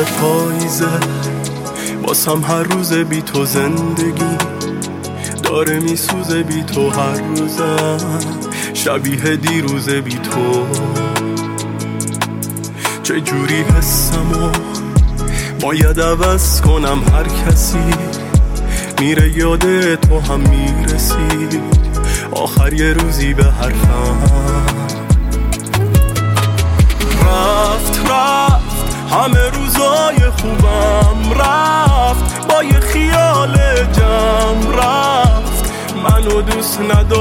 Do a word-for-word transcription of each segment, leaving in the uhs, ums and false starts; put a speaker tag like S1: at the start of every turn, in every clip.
S1: پاییزه، باسم هر روز بی تو زندگی داره میسوزه، بی تو هر روزم شبیه دیروزه بی تو. چه جوری حسمو باید عوض کنم، هر کسی میره یاد تو هم میرسی، آخر یه روزی به حرفم رفت رفت همه روزای خوبم، رفت با یه خیال جمع، رفت منو دوست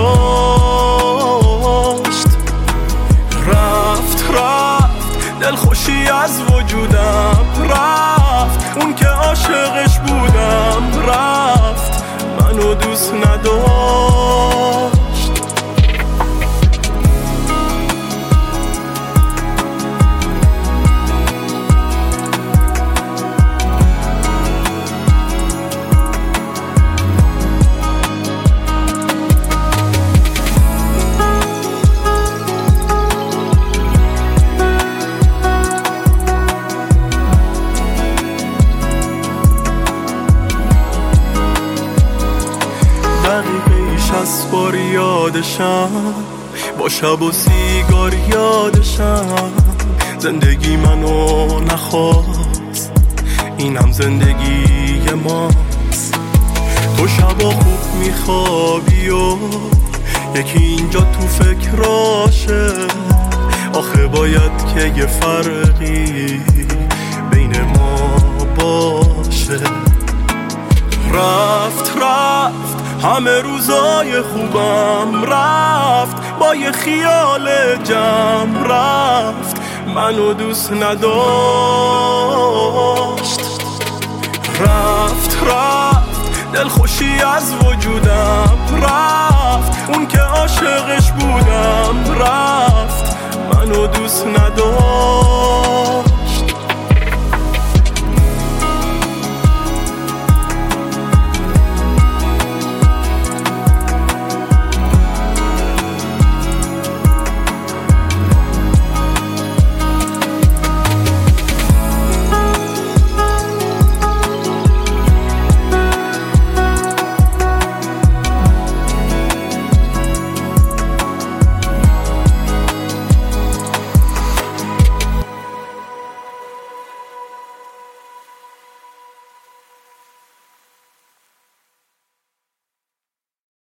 S1: نداشت، رفت رفت دلخوشی از وجودم، رفت اون که عاشقش بودم، رفت منو دوست نداشت. از بار یادشم، با شب و سیگار یادشم، زندگی منو نخواست، اینم زندگی ماست. تو شبا خوب میخوابی و یکی اینجا تو فکراشه، آخه باید که یه فرقی بین ما باشه. رفت رفت همه روزای خوبم، رفت با یه خیال جمع، رفت منو دوست نداشت، رفت رفت دلخوشی از وجودم، رفت اون که عاشقش بودم، رفت منو دوست نداشت.